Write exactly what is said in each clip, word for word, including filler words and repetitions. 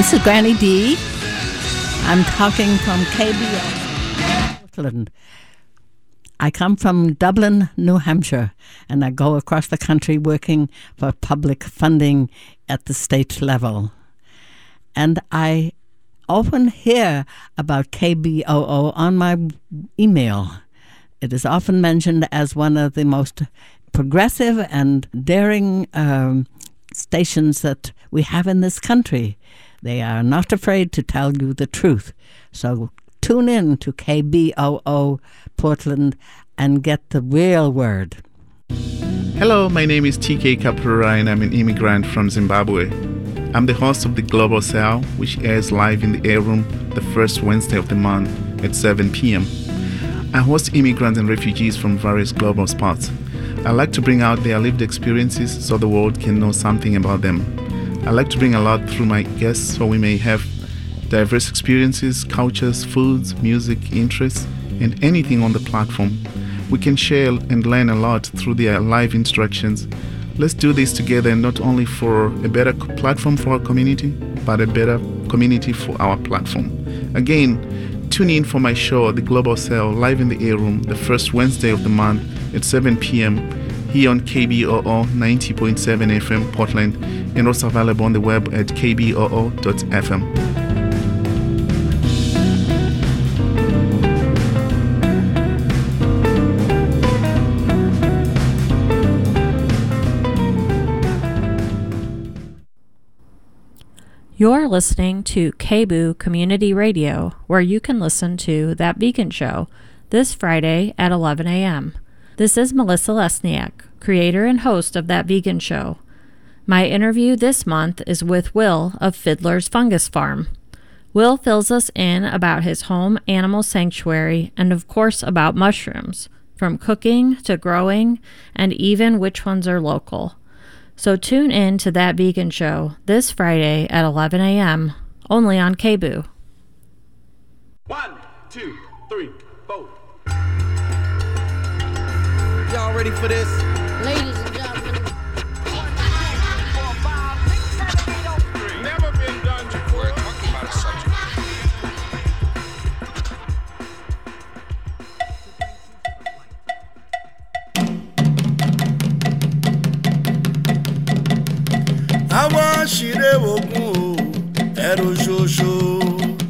This is Granny D. I'm talking from K B O Portland. I come from Dublin, New Hampshire, and I go across the country working for public funding at the state level. And I often hear about K B O O on my email. It is often mentioned as one of the most progressive and daring um, stations that we have in this country. They are not afraid to tell you the truth. So tune in to K B O O Portland and get the real word. Hello, my name is T K Kapura and I'm an immigrant from Zimbabwe. I'm the host of the Global Cell, which airs live in the Air Room the first Wednesday of the month at seven p.m. I host immigrants and refugees from various global spots. I like to bring out their lived experiences so the world can know something about them. I like to bring a lot through my guests so we may have diverse experiences, cultures, foods, music, interests, and anything on the platform. We can share and learn a lot through their live instructions. Let's do this together, not only for a better platform for our community, but a better community for our platform. Again, tune in for my show, The Global Cell, live in the Air Room, the first Wednesday of the month at seven p.m. here on K B O O ninety point seven F M Portland, and also available on the web at k b o o dot f m. You're listening to K B O O Community Radio, where you can listen to That Vegan Show this Friday at eleven a.m. This is Melissa Lesniak, creator and host of That Vegan Show. My interview this month is with Will of Fiddler's Fungus Farm. Will fills us in about his home animal sanctuary and, of course, about mushrooms, from cooking to growing and even which ones are local. So tune in to That Vegan Show this Friday at eleven a.m. only on K B O O. One, two, three, four. Y'all ready for this? Ladies and gentlemen. Never been done before. We're talking about a subject. Àwa ṣìrè ògùn ẹ̀rù ṣoṣo.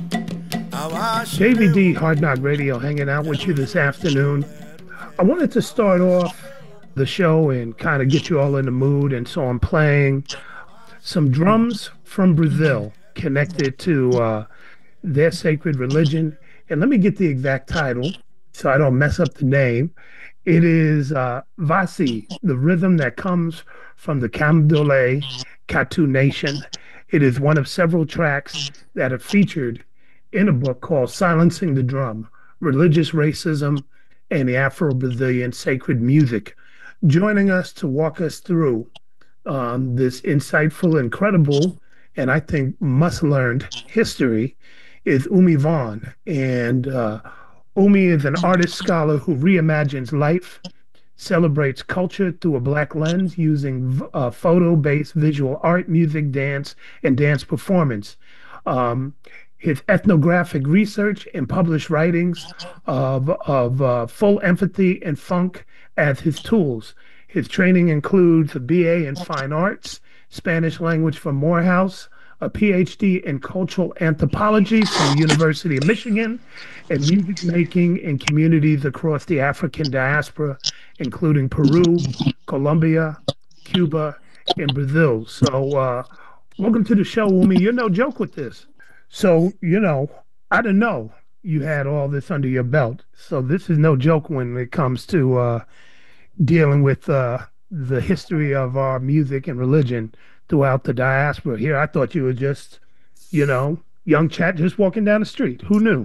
J V D Hard Knock Radio hanging out with you this afternoon. I wanted to start off the show and kind of get you all in the mood, and so I'm playing some drums from Brazil connected to uh, their sacred religion. And let me get the exact title so I don't mess up the name. It is uh, Vasi, the rhythm that comes from the Camdole Katu Nation. It is one of several tracks that are featured in a book called Silencing the Drum, Religious Racism and the Afro-Brazilian Sacred Music. Joining us to walk us through um, this insightful, incredible, and I think must-learned history is Umi Vaughn. And uh, Umi is an artist scholar who reimagines life, celebrates culture through a Black lens using uh, photo-based visual art, music, dance, and dance performance. Um, his ethnographic research and published writings of, of uh, full empathy and funk as his tools. His training includes a B A in Fine Arts, Spanish language from Morehouse, a P H D in Cultural Anthropology from the University of Michigan, and music making in communities across the African diaspora, including Peru, Colombia, Cuba, and Brazil. So uh, welcome to the show, Umi. You're no joke with this. So, you know, I didn't know you had all this under your belt. So this is no joke when it comes to uh, dealing with uh, the history of our music and religion throughout the diaspora. Here, I thought you were just, you know, young chat just walking down the street. Who knew?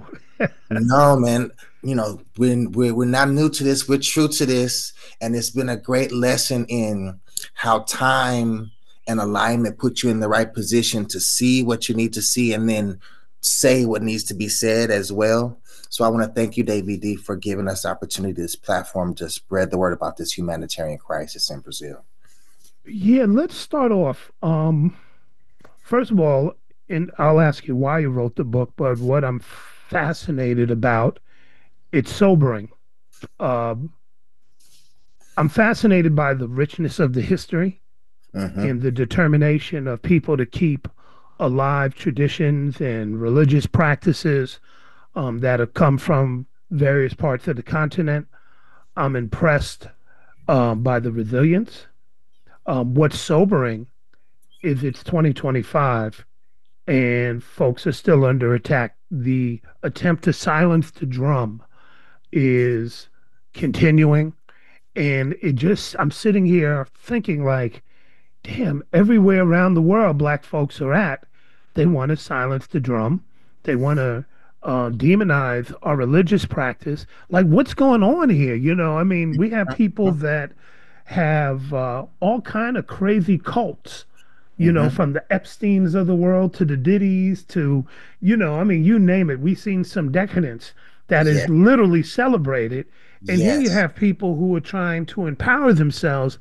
No, man. You know, we're, we're, we're not new to this. We're true to this. And it's been a great lesson in how time and alignment put you in the right position to see what you need to see and then say what needs to be said as well. So I want to thank you, David D, for giving us the opportunity, this platform, to spread the word about this humanitarian crisis in Brazil. Yeah, let's start off. Um, first of all, and I'll ask you why you wrote the book, but what I'm fascinated about, it's sobering. Um, I'm fascinated by the richness of the history Mm-hmm. and the determination of people to keep alive traditions and religious practices um, that have come from various parts of the continent. I'm impressed um, by the resilience. Um, what's sobering is it's twenty twenty-five and folks are still under attack. The attempt to silence the drum is continuing. And it just, I'm sitting here thinking, like, damn, everywhere around the world black folks are at, they want to silence the drum. They want to uh, demonize our religious practice. Like, what's going on here? You know, I mean, we have people that have uh, all kind of crazy cults, you know, Mm-hmm. from the Epsteins of the world to the Diddy's to, you know, I mean, you name it. We've seen some decadence that is Yeah. literally celebrated. And here you Yes. have people who are trying to empower themselves,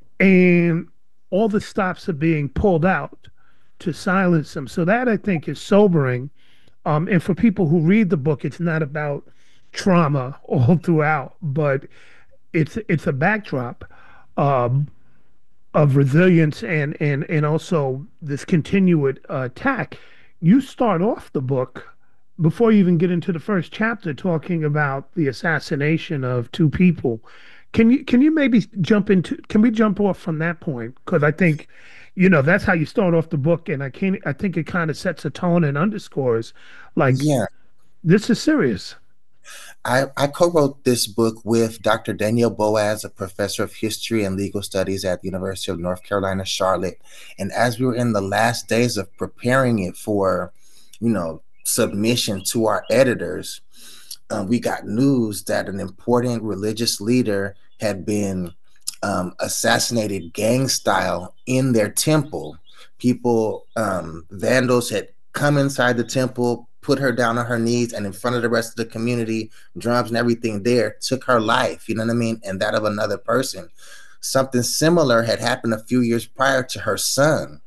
and all the stops are being pulled out to silence them. So that, I think, is sobering. Um, and for people who read the book, it's not about trauma all throughout, but it's it's a backdrop um, of resilience and and and also this continued uh, attack. You start off the book before you even get into the first chapter talking about the assassination of two people. Can you can you maybe jump into can we jump off from that point? Because I think, you know, that's how you start off the book, and I can't I think it kind of sets a tone and underscores like Yeah. this is serious. I, I co-wrote this book with Doctor Daniel Boaz, a professor of history and legal studies at the University of North Carolina, Charlotte. And as we were in the last days of preparing it for, you know, submission to our editors, uh, we got news that an important religious leader had been um, assassinated gang style in their temple. People, um, vandals had come inside the temple, put her down on her knees, and in front of the rest of the community, drums and everything there, took her life, you know what I mean? And that of another person. Something similar had happened a few years prior to her son.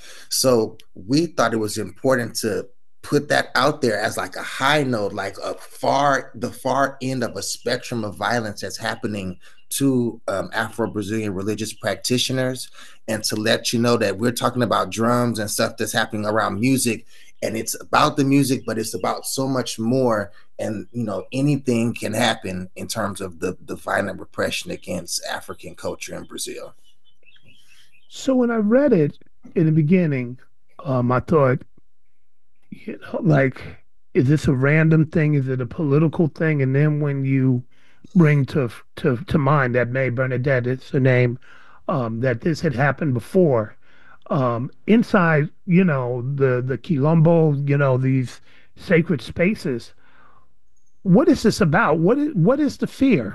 So we thought it was important to put that out there as like a high note, like a far, the far end of a spectrum of violence that's happening to um, Afro-Brazilian religious practitioners, and to let you know that we're talking about drums and stuff that's happening around music, and it's about the music, but it's about so much more. And, you know, anything can happen in terms of the, the violent repression against African culture in Brazil. So when I read it in the beginning, um, I thought, you know, like, is this a random thing? Is it a political thing? And then when you bring to to to mind that May Bernadette is the name, um, that this had happened before, um, inside, you know, the the Quilombo, you know, these sacred spaces. What is this about? What is what is the fear?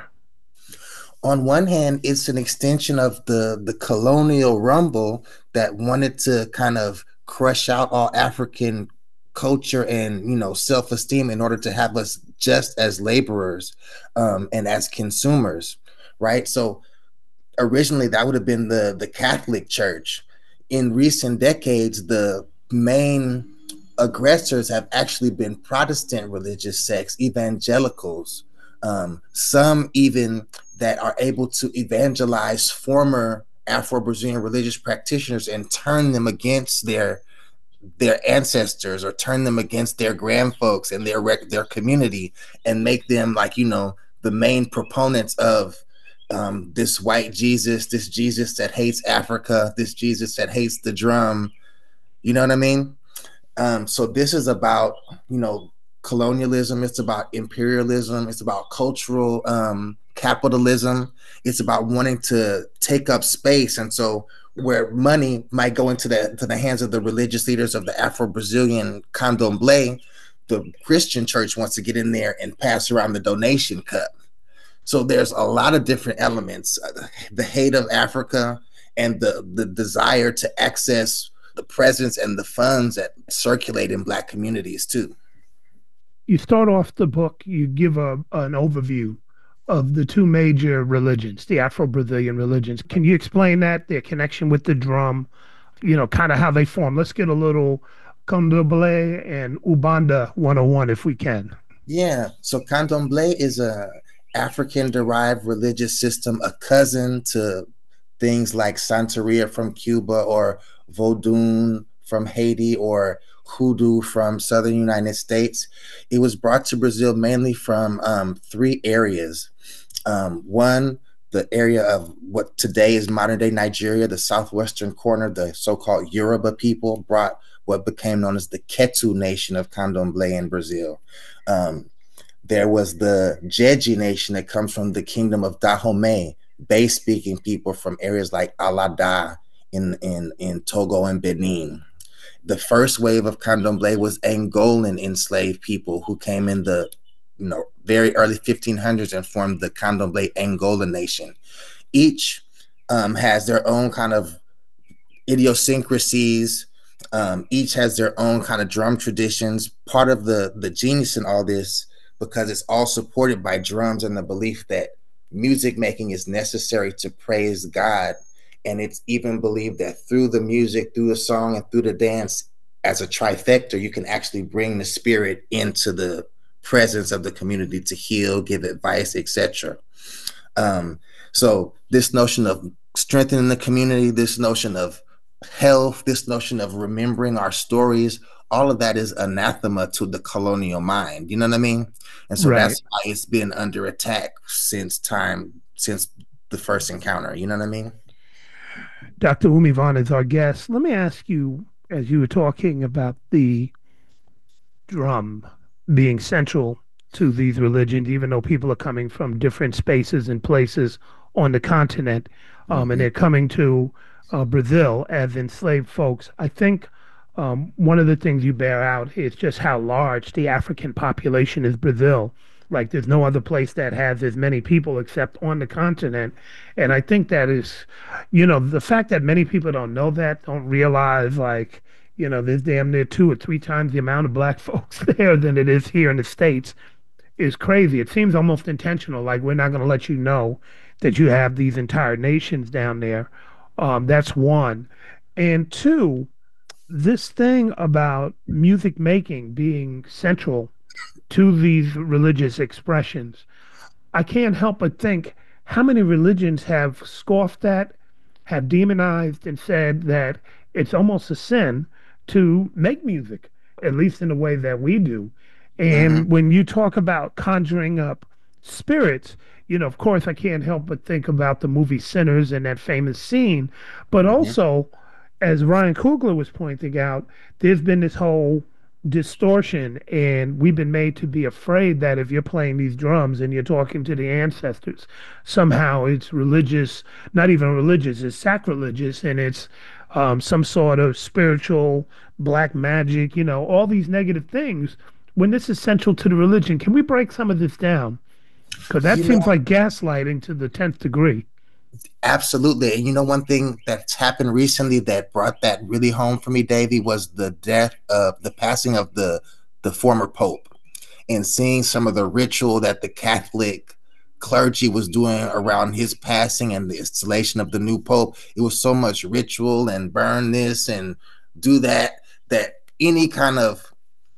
On one hand, it's an extension of the the colonial rumble that wanted to kind of crush out all African culture and, you know, self-esteem in order to have us just as laborers um, and as consumers, right? So originally that would have been the the Catholic Church. In recent decades, the main aggressors have actually been Protestant religious sects, evangelicals, um, some even that are able to evangelize former Afro-Brazilian religious practitioners and turn them against their their ancestors, or turn them against their grandfolks and their rec- their community, and make them, like, you know, the main proponents of um, this white Jesus, this Jesus that hates Africa, this Jesus that hates the drum. You know what I mean? Um, so this is about, you know, colonialism. It's about imperialism. It's about cultural um, capitalism. It's about wanting to take up space. And so where money might go into the to the hands of the religious leaders of the Afro-Brazilian candomblé, the Christian church wants to get in there and pass around the donation cup. So there's a lot of different elements: uh, the hate of Africa and the the desire to access the presence and the funds that circulate in Black communities too. You start off the book, you give a an overview of the two major religions, the Afro-Brazilian religions. Can you explain that, their connection with the drum, you know, kind of how they form? Let's get a little Candomblé and Ubanda one oh one, if we can. Yeah. So Candomblé is a African-derived religious system, a cousin to things like Santeria from Cuba or Vodun from Haiti or Hoodoo from Southern United States. It was brought to Brazil mainly from um, three areas. Um, one, the area of what today is modern-day Nigeria, the southwestern corner, the so-called Yoruba people brought what became known as the Ketu nation of Candomblé in Brazil. Um, there was the Jeje nation that comes from the kingdom of Dahomey, Bay-speaking people from areas like Alada in, in, in Togo and Benin. The first wave of Candomblé was Angolan enslaved people who came in the you know, very early fifteen hundreds and formed the Candomblé Angola nation. Each um, has their own kind of idiosyncrasies. Um, each has their own kind of drum traditions. Part of the, the genius in all this, because it's all supported by drums and the belief that music making is necessary to praise God. And it's even believed that through the music, through the song, and through the dance, as a trifecta, you can actually bring the spirit into the presence of the community to heal, give advice, et cetera. Um, so this notion of strengthening the community, this notion of health, this notion of remembering our stories, all of that is anathema to the colonial mind. You know what I mean? And so right. That's why it's been under attack since time, since the first encounter. You know what I mean? Doctor Umi Vaughn is our guest. Let me ask you, as you were talking about the drum being central to these religions, even though people are coming from different spaces and places on the continent, um, mm-hmm. and they're coming to uh, Brazil as enslaved folks, I think um, one of the things you bear out is just how large the African population is Brazil. Like there's no other place that has as many people except on the continent. And I think that is, you know, the fact that many people don't know that, don't realize like, you know, there's damn near two or three times the amount of black folks there than it is here in the States is crazy. It seems almost intentional. Like we're not going to let you know that you have these entire nations down there. Um, that's one. And two, this thing about music making being central to these religious expressions, I can't help but think how many religions have scoffed at, have demonized and said that it's almost a sin to make music, at least in the way that we do. And mm-hmm. when you talk about conjuring up spirits, you know, of course, I can't help but think about the movie Sinners and that famous scene. But mm-hmm. also, as Ryan Coogler was pointing out, there's been this whole distortion, and we've been made to be afraid that if you're playing these drums and you're talking to the ancestors, somehow it's religious, not even religious, it's sacrilegious, and it's um, some sort of spiritual black magic, you know, all these negative things, when this is central to the religion. Can we break some of this down? Because that you seems know, like gaslighting to the tenth degree. Absolutely. And you know, one thing that's happened recently that brought that really home for me, Davey, was the death of the passing of the the former Pope, and seeing some of the ritual that the Catholic clergy was doing around his passing and the installation of the new Pope. It was so much ritual and burn this and do that, that any kind of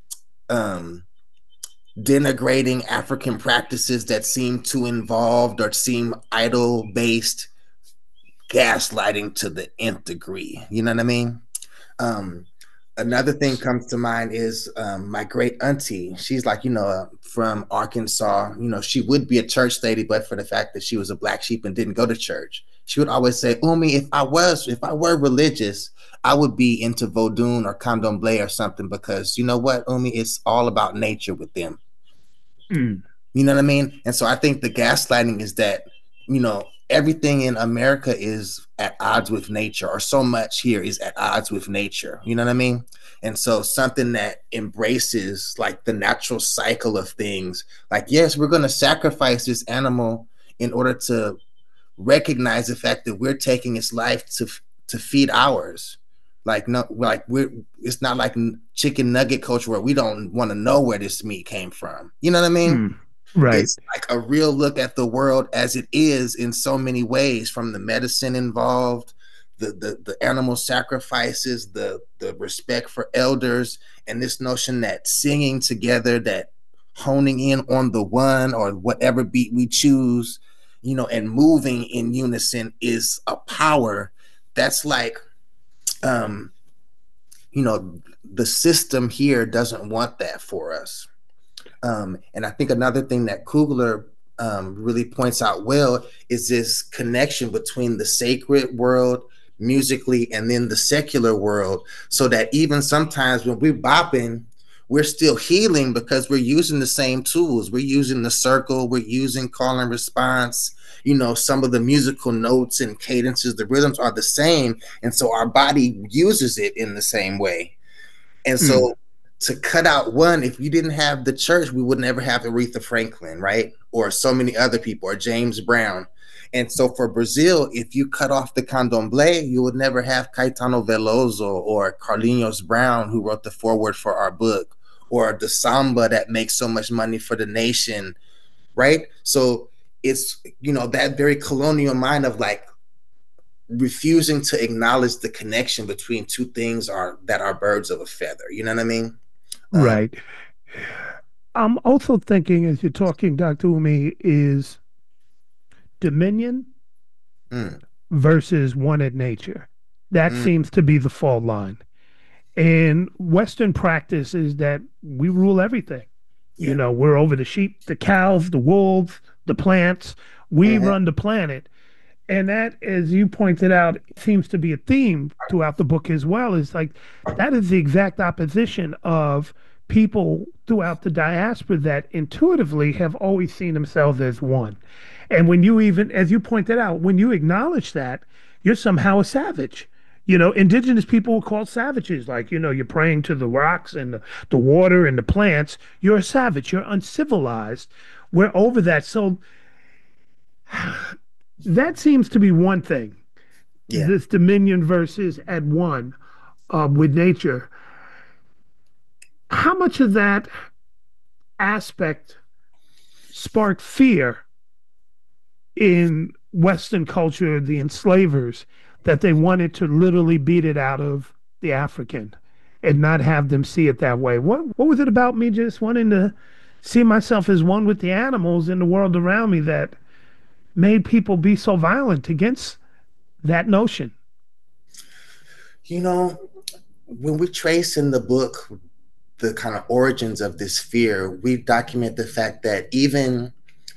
um, denigrating African practices that seem too involved or seem idol-based, gaslighting to the nth degree. You know what I mean? Um, another thing comes to mind is um, my great auntie. She's like, you know, uh, from Arkansas. You know, she would be a church lady, but for the fact that she was a black sheep and didn't go to church. She would always say, Umi, if I was, if I were religious, I would be into Vodun or Candomblé or something, because you know what, Umi, it's all about nature with them. Mm. You know what I mean? And so I think the gaslighting is that, you know, everything in America is at odds with nature, or so much here is at odds with nature. You know what I mean? And so something that embraces like the natural cycle of things, like, yes, we're going to sacrifice this animal in order to recognize the fact that we're taking its life to to feed ours. Like, no, like we're, it's not like chicken nugget culture where we don't want to know where this meat came from. You know what I mean? Mm. Right. It's like a real look at the world as it is in so many ways, from the medicine involved the the, the animal sacrifices, the the respect for elders, and this notion that singing together, that honing in on the one or whatever beat we choose, you know, and moving in unison is a power that's like, um, you know, the system here doesn't want that for us. Um, and I think another thing that Kugler um, really points out well is this connection between the sacred world musically and then the secular world, so that even sometimes when we're bopping, we're still healing because we're using the same tools. We're using the circle, we're using call and response. You know, some of the musical notes and cadences, the rhythms are the same. And so our body uses it in the same way. And so mm. to cut out one, if you didn't have the church, we would never have Aretha Franklin, right? Or so many other people, or James Brown. And so for Brazil, if you cut off the candomblé, you would never have Caetano Veloso or Carlinhos Brown, who wrote the foreword for our book, or the samba that makes so much money for the nation, right? So it's, you know, that very colonial mind of like refusing to acknowledge the connection between two things are that are birds of a feather. You know what I mean? Um, right. I'm also thinking, as you're talking, Doctor Umi, is dominion mm. versus wanted nature. That mm. seems to be the fault line. And Western practice is that we rule everything. Yeah. You know, we're over the sheep, the cows, the wolves, the plants. We mm-hmm. run the planet. And that, as you pointed out, seems to be a theme throughout the book as well. Is like, that is the exact opposition of people throughout the diaspora that intuitively have always seen themselves as one. And when you even, as you pointed out, when you acknowledge that, you're somehow a savage. You know, indigenous people were called savages. Like, you know, you're praying to the rocks and the, the water and the plants. You're a savage. You're uncivilized. We're over that. So that seems to be one thing. Yeah. This dominion versus at one uh, with nature. How much of that aspect sparked fear in Western culture, the enslavers, that they wanted to literally beat it out of the African and not have them see it that way? What what was it about me just wanting to see myself as one with the animals in the world around me that made people be so violent against that notion? You know, when we trace in the book the kind of origins of this fear, we document the fact that even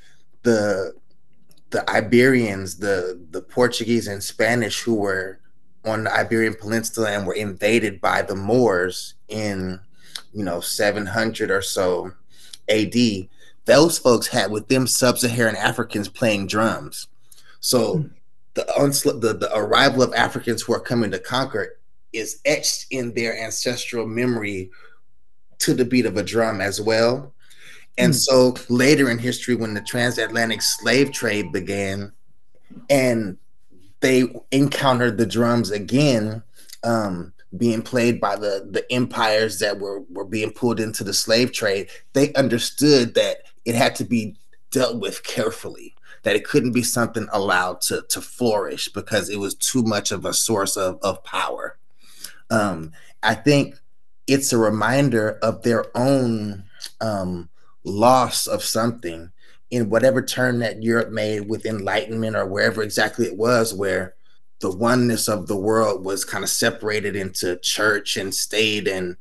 the the Iberians, the, the Portuguese and Spanish who were on the Iberian Peninsula and were invaded by the Moors in, you know, seven hundred or so A D, those folks had with them sub-Saharan Africans playing drums. So mm-hmm. the, unsl- the the arrival of Africans who are coming to conquer is etched in their ancestral memory to the beat of a drum as well. And mm. so later in history, when the transatlantic slave trade began and they encountered the drums again, um, being played by the, the empires that were, were being pulled into the slave trade, they understood that it had to be dealt with carefully, that it couldn't be something allowed to, to flourish because it was too much of a source of, of power. Um, I think it's a reminder of their own um, loss of something in whatever turn that Europe made with Enlightenment or wherever exactly it was, where the oneness of the world was kind of separated into church and state and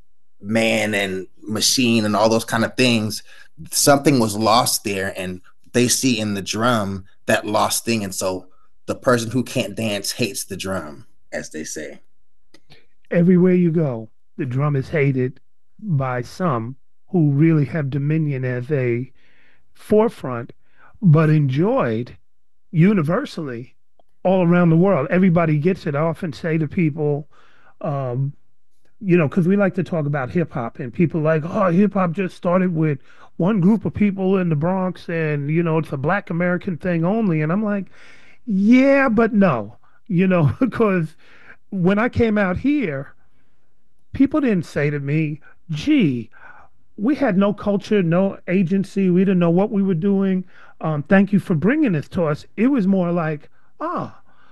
man and machine and all those kind of things. Something was lost there, and they see in the drum that lost thing. And so the person who can't dance hates the drum, as they say. Everywhere you go, the drum is hated by some who really have dominion as a forefront, but enjoyed universally all around the world. Everybody gets it. I often say to people, um, you know, because we like to talk about hip hop, and people like, oh, hip hop just started with one group of people in the Bronx, and, you know, it's a Black American thing only. And I'm like, yeah, but no, you know, because when I came out here, people didn't say to me, gee, we had no culture, no agency. We didn't know what we were doing. Um, thank you for bringing this to us. It was more like, ah, oh,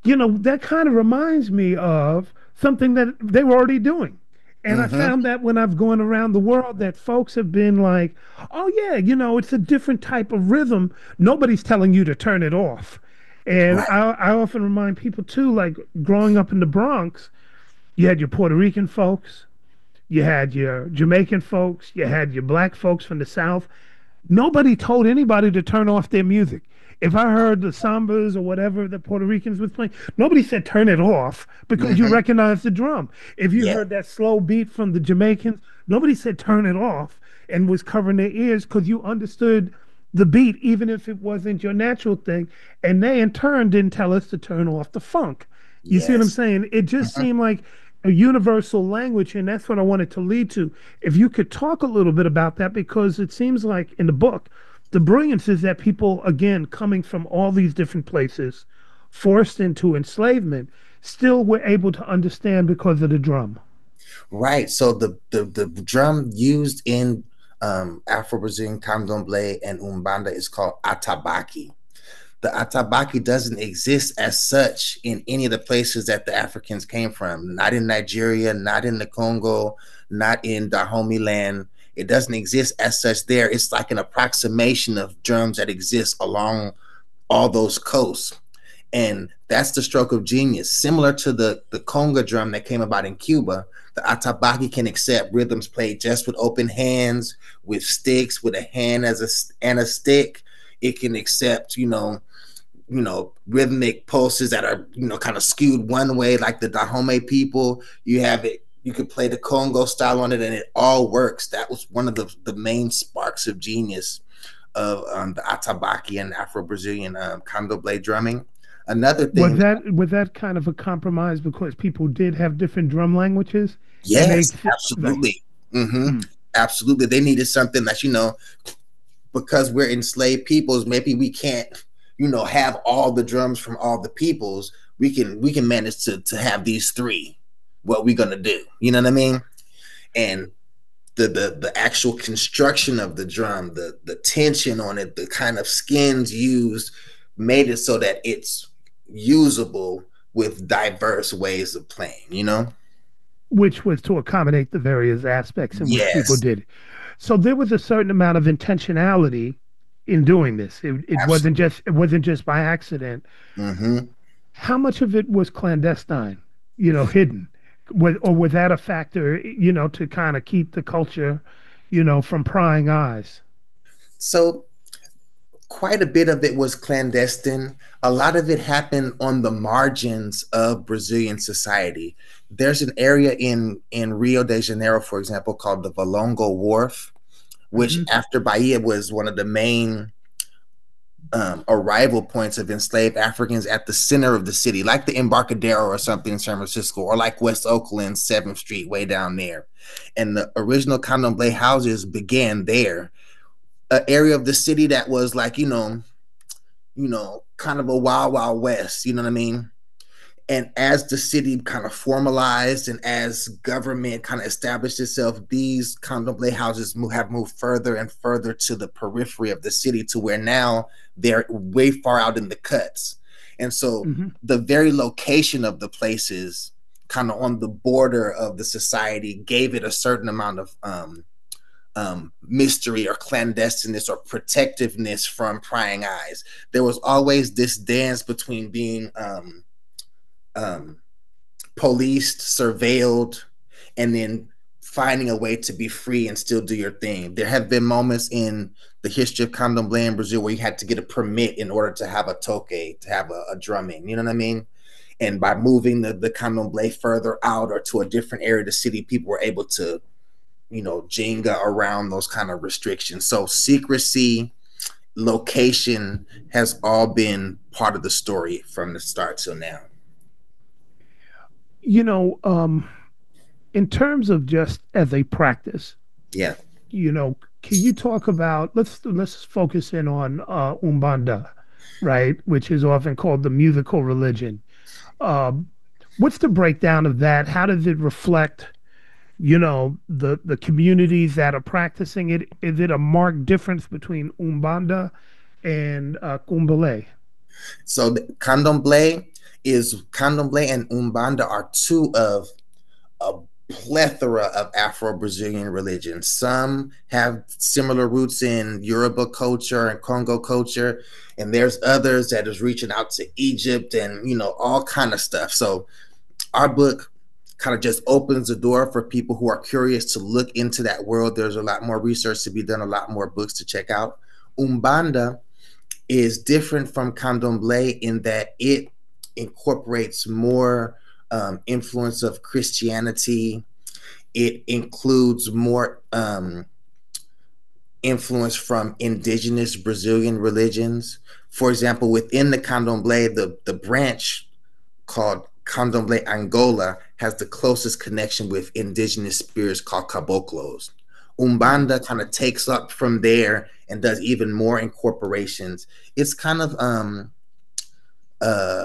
you know, that kind of reminds me of something that they were already doing. And I Mm-hmm. found that when I've gone around the world, that folks have been like, oh, yeah, you know, it's a different type of rhythm. Nobody's telling you to turn it off. And Right. I, I often remind people, too, like growing up in the Bronx, you had your Puerto Rican folks, you had your Jamaican folks, you had your black folks from the South. Nobody told anybody to turn off their music. If I heard the sambas or whatever the Puerto Ricans was playing, nobody said turn it off because you Mm-hmm. recognize the drum. If you Yeah. heard that slow beat from the Jamaicans, nobody said turn it off and was covering their ears because you understood the beat, even if it wasn't your natural thing. And they, in turn, didn't tell us to turn off the funk. You see what I'm Yes. saying? It just Mm-hmm. seemed like a universal language, and that's what I wanted to lead to. If you could talk a little bit about that, because it seems like in the book, the brilliance is that people, again, coming from all these different places, forced into enslavement, still were able to understand because of the drum. Right. So the the, the drum used in um, Afro-Brazilian candomblé and umbanda is called atabaki. The atabaki doesn't exist as such in any of the places that the Africans came from. Not in Nigeria, not in the Congo, not in Dahomey land. It doesn't exist as such there. It's like an approximation of drums that exist along all those coasts. And that's the stroke of genius. Similar to the, the conga drum that came about in Cuba, the atabaki can accept rhythms played just with open hands, with sticks, with a hand as a and a stick. It can accept, you know, you know, rhythmic pulses that are, you know, kind of skewed one way, like the Dahomey people. You have it, you could play the Congo style on it, and it all works. That was one of the, the main sparks of genius of um, the atabaki and Afro-Brazilian um, candomblé drumming. Another Was thing, that was that kind of a compromise because people did have different drum languages, and they yes, like, absolutely. hmm hmm, Absolutely. They needed something that, you know, because we're enslaved peoples, maybe we can't, you know, have all the drums from all the peoples. We can we can manage to to have these three. What we gonna do? You know what I mean? And the the the actual construction of the drum, the the tension on it, the kind of skins used, made it so that it's usable with diverse ways of playing. You know? which was to accommodate the various aspects in which people Yes, did it. So there was a certain amount of intentionality in doing this. It, it wasn't absolutely. just it wasn't just by accident. hmm How much of it was clandestine, you know, hidden, was, or was that a factor, you know, to kind of keep the culture, you know, from prying eyes? So quite a bit of it was clandestine. A lot of it happened on the margins of Brazilian society. There's an area in in Rio de Janeiro, for example, called the Valongo Wharf, which Hmm. after Bahia was one of the main um, arrival points of enslaved Africans at the center of the city, like the Embarcadero or something in San Francisco, or like West Oakland, seventh Street, way down there. And the original candomblé houses began there, an area of the city that was like, you know, you know, kind of a wild, wild west, you know what I mean? And as the city kind of formalized and as government kind of established itself, these candomblé houses move, have moved further and further to the periphery of the city to where now they're way far out in the cuts. And so Hmm. the very location of the places kind of on the border of the society gave it a certain amount of um, um, mystery or clandestineness or protectiveness from prying eyes. There was always this dance between being um, um, policed, surveilled, and then finding a way to be free and still do your thing. There have been moments in the history of candomblé in Brazil where you had to get a permit in order to have a toque, to have a, a drumming. You know what I mean? And by moving the, the candomblé further out or to a different area of the city, people were able to, you know, Jenga around those kind of restrictions. So secrecy, location has all been part of the story from the start till now. You know, um, in terms of just as a practice, Yeah. you know, can you talk about let's let's focus in on uh, Umbanda, right, which is often called the musical religion. Um, what's the breakdown of that? How does it reflect, you know, the the communities that are practicing it? Is it a marked difference between Umbanda and uh, Kumbale? So the candomblé is Candomblé and Umbanda are two of a plethora of Afro-Brazilian religions. Some have similar roots in Yoruba culture and Congo culture, and there's others that is reaching out to Egypt and, you know, all kind of stuff. So our book kind of just opens the door for people who are curious to look into that world. There's a lot more research to be done, a lot more books to check out. Umbanda is different from Candomblé in that it incorporates more um, influence of Christianity. It includes more um, influence from indigenous Brazilian religions. For example, within the Candomblé, the, the branch called Candomblé Angola has the closest connection with indigenous spirits called caboclos. Umbanda kind of takes up from there and does even more incorporations. It's kind of, um, uh,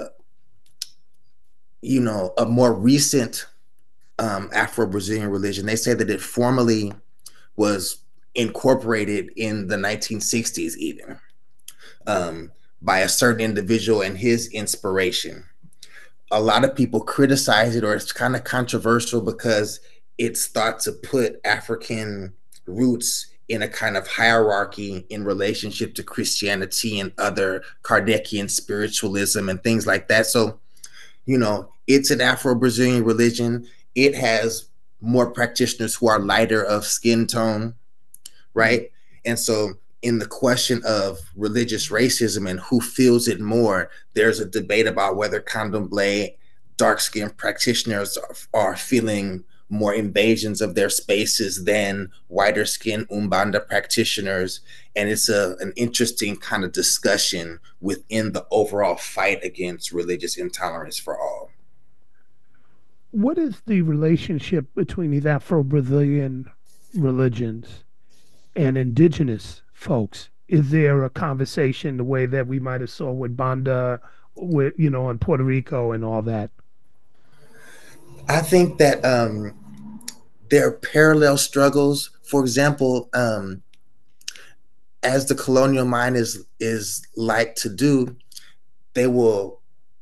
you know, a more recent um, Afro-Brazilian religion. They say that it formally was incorporated in the nineteen sixties even um, by a certain individual and his inspiration. A lot of people criticize it, or it's kind of controversial because it's thought to put African roots in a kind of hierarchy in relationship to Christianity and other Kardecian spiritualism and things like that. So, you know, it's an Afro-Brazilian religion. It has more practitioners who are lighter of skin tone, right? And so in the question of religious racism and who feels it more, there's a debate about whether Candomblé dark-skinned practitioners are, are feeling more invasions of their spaces than whiter skinned Umbanda practitioners. And it's a, an interesting kind of discussion within the overall fight against religious intolerance for all. What is the relationship between these Afro-Brazilian religions and indigenous folks? Is there a conversation the way that we might have saw with Banda, with, you know, in Puerto Rico and all that? I think that um, there are parallel struggles. For example, um, as the colonial mind is is like to do, they will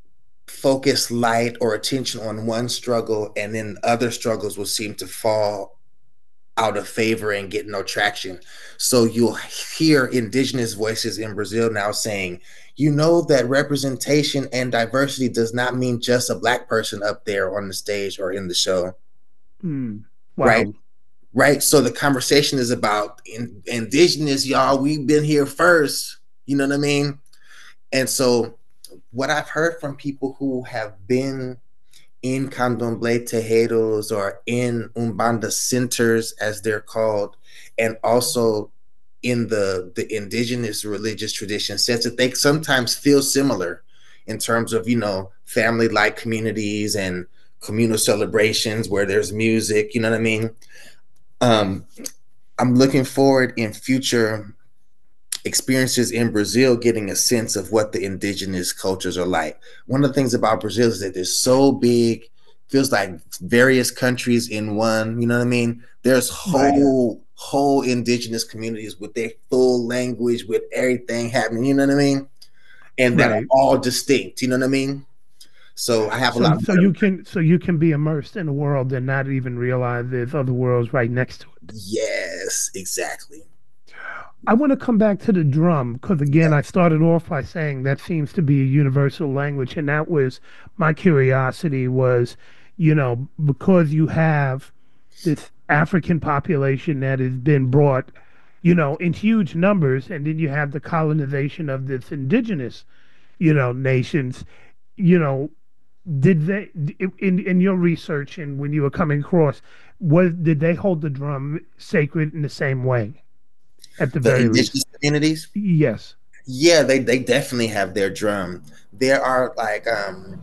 focus light or attention on one struggle, and then other struggles will seem to fall out of favor and get no traction. So you'll hear indigenous voices in Brazil now saying, you know, that representation and diversity does not mean just a Black person up there on the stage or in the show. Mm, wow. Right? Right. So the conversation is about in, indigenous, y'all. We've been here first. You know what I mean? And so what I've heard from people who have been in Candomblé terreiros or in Umbanda centers, as they're called, and also in the, the indigenous religious tradition, says that they sometimes feel similar in terms of, you know, family-like communities and communal celebrations where there's music, you know what I mean? Um, I'm looking forward in future experiences in Brazil getting a sense of what the indigenous cultures are like. One of the things about Brazil is that they're so big, feels like various countries in one, you know what I mean? There's whole, right. whole indigenous communities with their full language, with everything happening, you know what I mean? And that right. are all distinct, you know what I mean? So I have so, a lot of so you can so you can be immersed in a world and not even realize there's other worlds right next to it. Yes, exactly. I want to come back to the drum because, again, I started off by saying that seems to be a universal language. And that was my curiosity was, you know, because you have this African population that has been brought, you know, in huge numbers, and then you have the colonization of this indigenous, you know, nations, you know, did they, in, in your research and when you were coming across, was, did they hold the drum sacred in the same way? At the, the very indigenous least. communities? Yes. Yeah, they, they definitely have their drum. There are like um,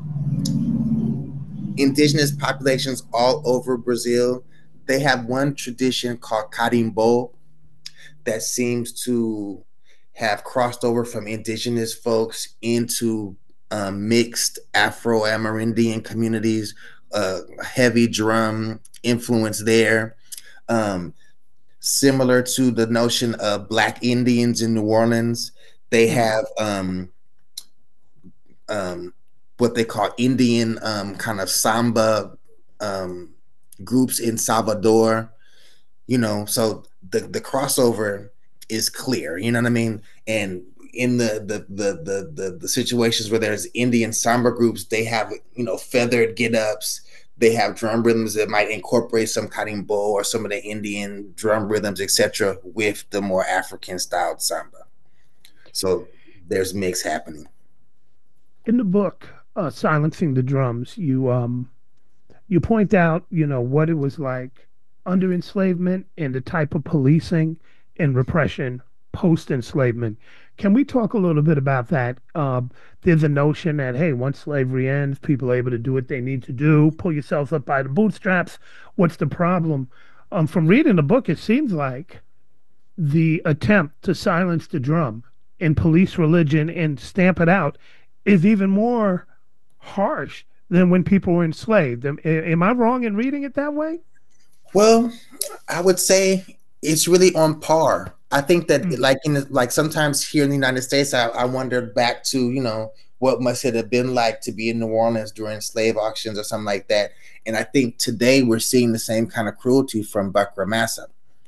indigenous populations all over Brazil. They have one tradition called Carimbo that seems to have crossed over from indigenous folks into um, mixed Afro-Amerindian communities, uh, heavy drum influence there. Um, Similar to the notion of Black Indians in New Orleans, they have um, um, what they call Indian um, kind of samba um, groups in Salvador, you know, so the, the crossover is clear, you know what I mean? And in the the, the the the the situations where there's Indian samba groups, they have, you know, feathered get-ups, they have drum rhythms that might incorporate some carimbó or some of the Indian drum rhythms, et cetera, with the more African styled samba. So there's mix happening. In the book, uh, Silencing the Drums, you um you point out, you know, what it was like under enslavement and the type of policing and repression post-enslavement. Can we talk a little bit about that? Uh, there's a notion that, hey, once slavery ends, people are able to do what they need to do, pull yourselves up by the bootstraps. What's the problem? Um, from reading the book, it seems like the attempt to silence the drum and police religion and stamp it out is even more harsh than when people were enslaved. Am, am I wrong in reading it that way? Well, I would say it's really on par. I think that Mm. like in the, like sometimes here in the United States, I, I wondered back to, you know, what must it have been like to be in New Orleans during slave auctions or something like that. And I think today we're seeing the same kind of cruelty from Buckra Massa.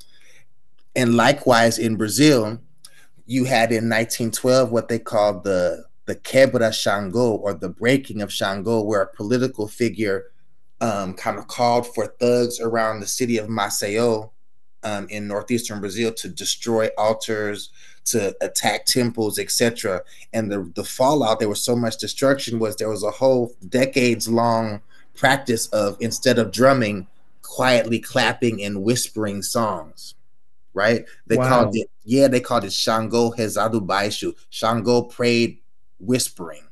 And likewise in Brazil, you had in nineteen twelve what they called the the Quebra Xangô, or the breaking of Xangô, where a political figure um, kind of called for thugs around the city of Maceió um, in northeastern Brazil to destroy altars, to attack temples, et cetera. And the, the fallout, there was so much destruction, was there was a whole decades long practice of, instead of drumming, quietly clapping and whispering songs. Right? They Wow. called it, yeah, they called it Xangô Rezado Baixo. Xangô prayed whispering.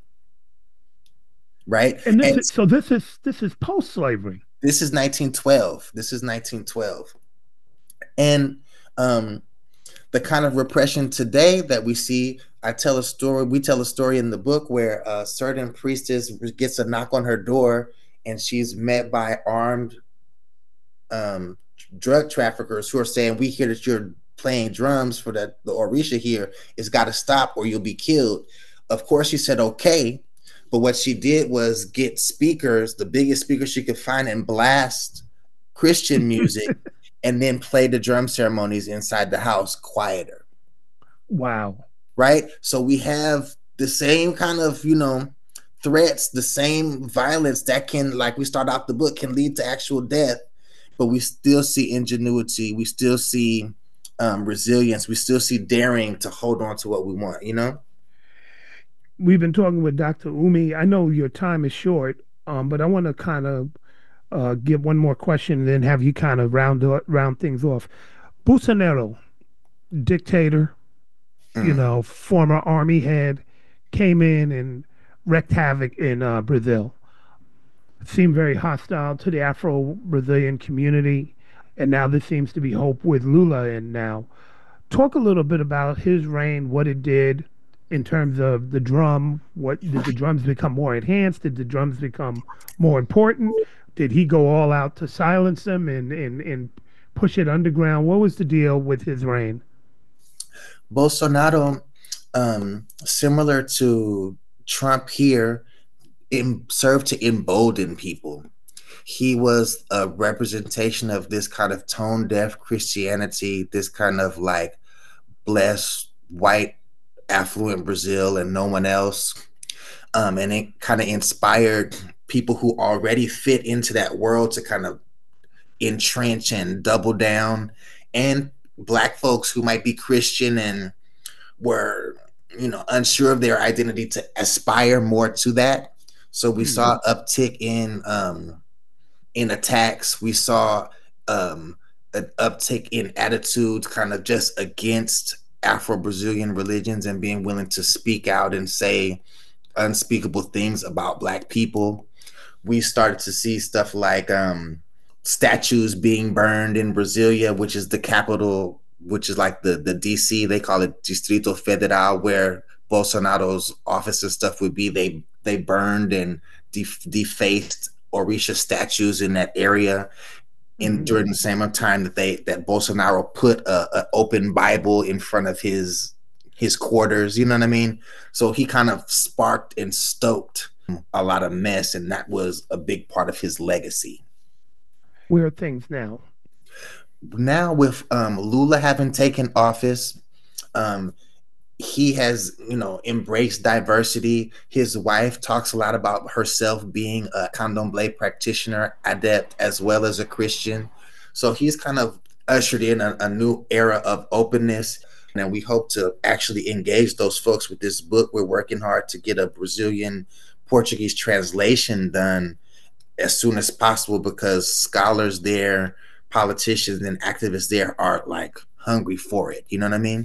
Right? And this And is, so this is this is post-slavery. this is nineteen twelve. This is nineteen twelve. And um, the kind of repression today that we see, I tell a story, we tell a story in the book where a certain priestess gets a knock on her door and she's met by armed um, drug traffickers who are saying, we hear that you're playing drums for the, the Orisha here. It's got to stop or you'll be killed. Of course, she said, okay. But what she did was get speakers, the biggest speakers she could find, and blast Christian music and then play the drum ceremonies inside the house quieter. Wow. Right? So we have the same kind of, you know, threats, the same violence that can, like we start off the book, can lead to actual death. But we still see ingenuity. We still see um, resilience. We still see daring to hold on to what we want, you know? We've been talking with Doctor Umi. I know your time is short, um, but I want to kind of uh, give one more question and then have you kind of round round things off. Bolsonaro, dictator, mm. you know, former army head, came in and wreaked havoc in uh, Brazil. Seemed very hostile to the Afro-Brazilian community, and now there seems to be hope with Lula in now. Talk a little bit about his reign, what it did in terms of the drum. What did the drums become more enhanced? Did the drums become more important? Did he go all out to silence them and, and, and push it underground? What was the deal with his reign? Bolsonaro, um, similar to Trump here, Em, served to embolden people. He was a representation of this kind of tone-deaf Christianity, this kind of like blessed white affluent Brazil and no one else. Um, and it kind of inspired people who already fit into that world to kind of entrench and double down, and Black folks who might be Christian and were, you know, unsure of their identity to aspire more to that. So we mm-hmm. saw uptick in um, in attacks. We saw um, an uptick in attitudes kind of just against Afro-Brazilian religions and being willing to speak out and say unspeakable things about Black people. We started to see stuff like um, statues being burned in Brasilia, which is the capital, which is like the, the D C, they call it Distrito Federal, where Bolsonaro's office and stuff would be. They they burned and def- defaced Orisha statues in that area. In mm-hmm. during the same time that they that Bolsonaro put a, a open Bible in front of his his quarters, you know what I mean? So he kind of sparked and stoked a lot of mess, and that was a big part of his legacy. Where are things now? Now with um, Lula having taken office, um, he has, you know, embraced diversity. His wife talks a lot about herself being a candomblé practitioner, adept, as well as a Christian. So he's kind of ushered in a, a new era of openness. And we hope to actually engage those folks with this book. We're working hard to get a Brazilian Portuguese translation done as soon as possible, because scholars there, politicians and activists there are like hungry for it. You know what I mean?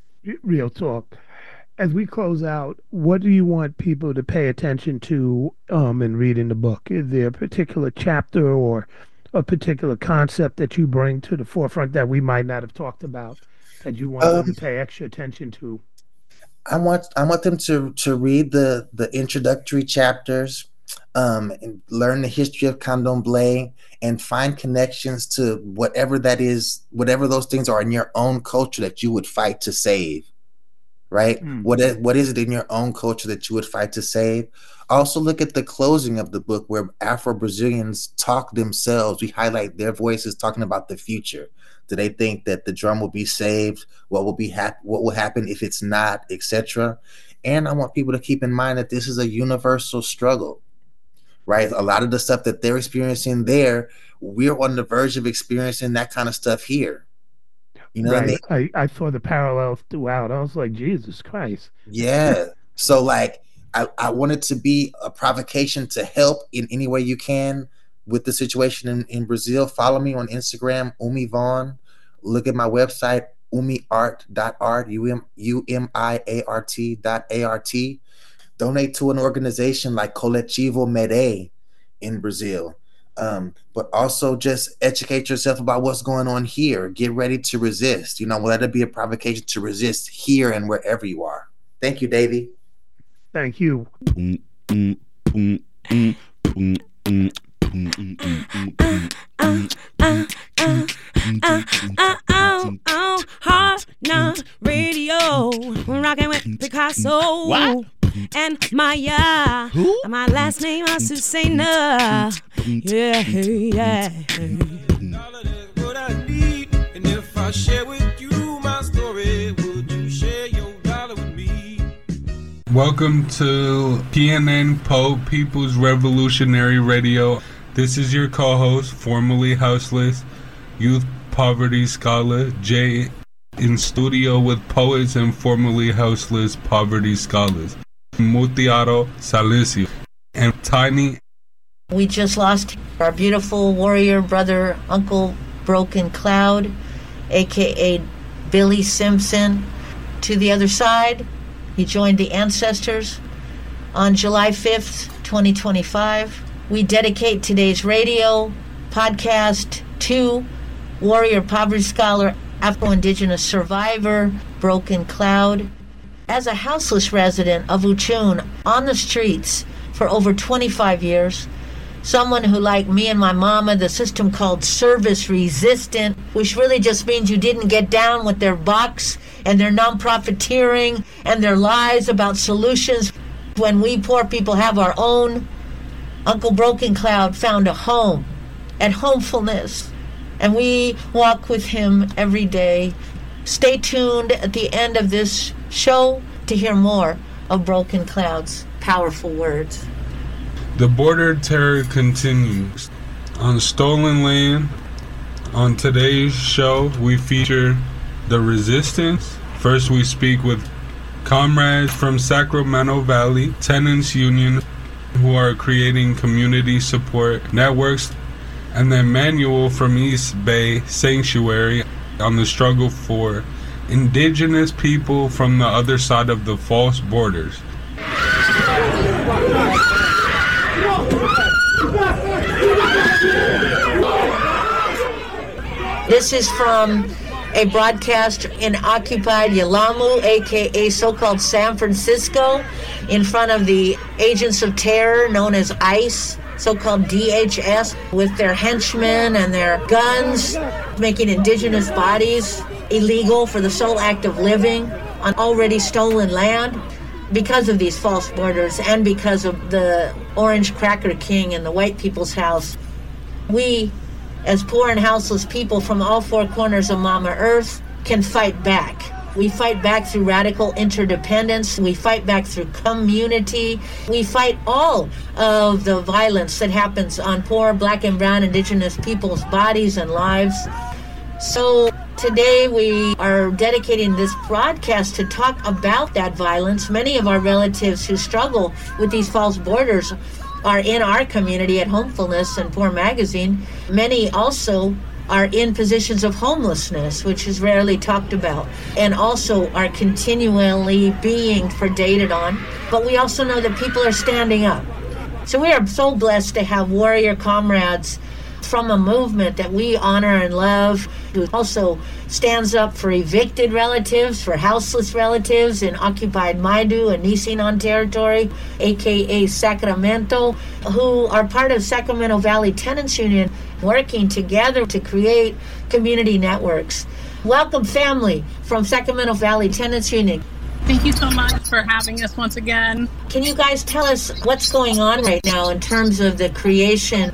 Real talk. As we close out, what do you want people to pay attention to um, in reading the book? Is there a particular chapter or a particular concept that you bring to the forefront that we might not have talked about that you want um, them to pay extra attention to? I want I want them to to read the the introductory chapters, um, and learn the history of candomblé, and find connections to whatever that is, whatever those things are in your own culture that you would fight to save, right? Mm. What is, what is it in your own culture that you would fight to save? Also look at the closing of the book where Afro-Brazilians talk themselves. We highlight their voices talking about the future. Do they think that the drum will be saved? What will be hap- What will happen if it's not, et cetera? And I want people to keep in mind that this is a universal struggle, right? A lot of the stuff that they're experiencing there, we're on the verge of experiencing that kind of stuff here. You know right. what I mean? I, I saw the parallels throughout. I was like, Jesus Christ. Yeah. So like, I, I want it to be a provocation to help in any way you can with the situation in, in Brazil. Follow me on Instagram, Umi Vaughn. Look at my website, umiart dot art, U M I A R T dot A R T. Donate to an organization like Coletivo Mere in Brazil. Um, but also just educate yourself about what's going on here. Get ready to resist. You know, let it be a provocation to resist here and wherever you are. Thank you, Davey. Thank you. Hard Knock Radio, rocking with Picasso. What? And Maya. Who? My last name is Susanna. Yeah, yeah. What I need, and if I share with you my story, would you share your dollar with me? Welcome to P N N Poe People's Revolutionary Radio. This is your co-host, formerly houseless, youth poverty scholar, Jay, in studio with poets and formerly houseless poverty scholars, Mutiaro Salicio, and Tiny. We just lost our beautiful warrior brother, Uncle Broken Cloud, a k a. Billy Simpson. To the other side, he joined the ancestors on July fifth, twenty twenty-five. We dedicate today's radio podcast to warrior poverty scholar, Afro-Indigenous survivor, Broken Cloud. As a houseless resident of Uchun on the streets for over twenty-five years, someone who, like me and my mama, the system called service resistant, which really just means you didn't get down with their bucks and their non-profiteering and their lies about solutions when we poor people have our own. Uncle Broken Cloud found a home at Homefulness, and we walk with him every day. Stay tuned at the end of this show to hear more of Broken Cloud's powerful words. The border terror continues. On stolen land, on today's show, we feature the resistance. First, we speak with comrades from Sacramento Valley Tenants Union who are creating community support networks, and then Manuel from East Bay Sanctuary on the struggle for indigenous people from the other side of the false borders. This is from a broadcast in occupied Yalamu, aka so-called San Francisco, in front of the agents of terror known as ICE, so-called D H S, with their henchmen and their guns, making indigenous bodies illegal for the sole act of living on already stolen land. because of these false borders and because of the Orange Cracker King and the White People's House, we, as poor and houseless people from all four corners of Mama Earth, can fight back. We fight back through radical interdependence. We fight back through community. We fight all of the violence that happens on poor Black and brown Indigenous people's bodies and lives. So today we are dedicating this broadcast to talk about that violence. Many of our relatives who struggle with these false borders are in our community at Homefulness and Poor Magazine. Many also are in positions of homelessness, which is rarely talked about, and also are continually being predated on. But we also know that people are standing up. So we are so blessed to have warrior comrades from a movement that we honor and love, who also stands up for evicted relatives, for houseless relatives in occupied Maidu and Nisinan territory, aka Sacramento, who are part of Sacramento Valley Tenants Union, working together to create community networks. Welcome, family from Sacramento Valley Tenants Union. Thank you so much for having us once again. Can you guys tell us what's going on right now in terms of the creation